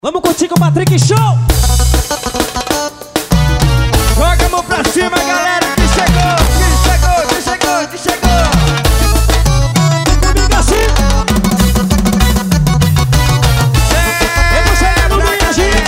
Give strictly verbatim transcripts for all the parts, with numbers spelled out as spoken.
Vamos curtir com o Patrick Show! Joga a mão pra cima, galera, que chegou, que chegou, que chegou, que chegou. Comigo assim! É, eu tô chegando no Inhaji!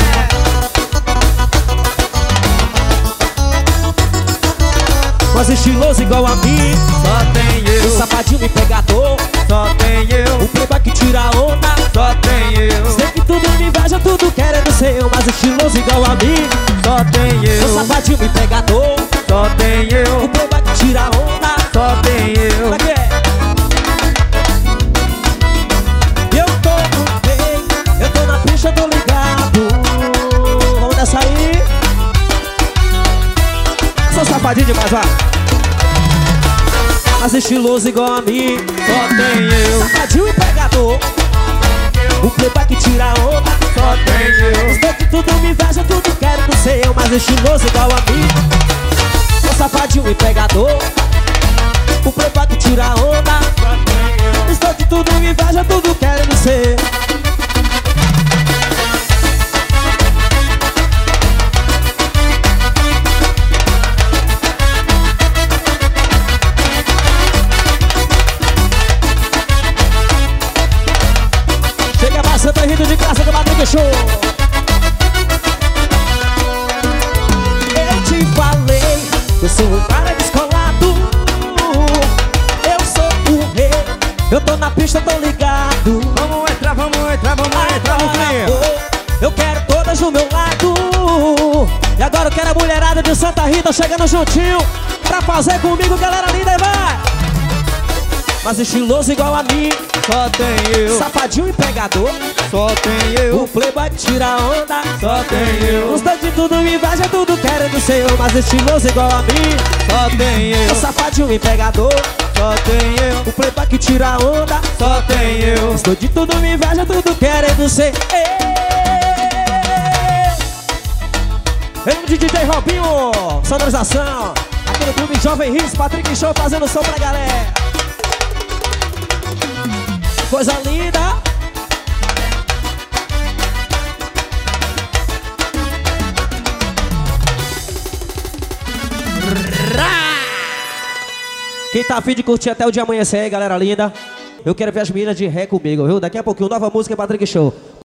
Mas estiloso igual a mim, Só tem o eu, sapatinho me pegador, só tem eu, o playboy que tira a onda. só tem eu, Sei que tudo me inveja, tudo querendo ser eu, mas estiloso igual a mim. só tem O eu, sapatinho me pegador, só tem o eu, playboy que tira a onda. só tem eu. Como é que é? Eu tô no bem, eu tô na pista, tô ligado. Vamos nessa aí. Sou safadinho demais, vai. Mas estiloso igual a mim, Só tem eu, safadinho e pegador, o playboy que tira a onda. só tem eu, Sei que tudo me inveja, tudo querendo ser eu, mas estiloso igual a mim. Sou safadinho e pegador, o playboy que tira a onda. Estou de tudo me inveja, tudo querendo ser. Chega mais, Santa Rita de casa do Patrick Show. Eu te falei, eu sou um cara descolado. Eu sou o rei, eu tô na pista, tô ligado. Vamos entrar, vamos entrar, vamos entrar no Agora clima. vou, eu quero todas do meu lado. E agora eu quero a mulherada de Santa Rita chegando juntinho pra fazer comigo, galera linda, e vai! Mas estiloso igual a mim, Só tem eu, safadinho e pegador, só tem o eu, playboy que tira a onda. só tem eu, Os dois de tudo me inveja, tudo querendo ser eu, mas estiloso igual a mim. só tem O eu, safadinho e pegador, só tem eu, o playboy que tira a onda. só tem eu. Os dois de tudo me inveja, tudo querendo ser eu. Em D J Robinho, sonorização. Aqui no Clube Jovem Hits, Patrick Show fazendo som pra galera. Coisa linda. Quem tá afim de curtir até o dia amanhecer aí, galera linda, eu quero ver as meninas de ré comigo, viu? Daqui a pouquinho, nova música, Patrick Show.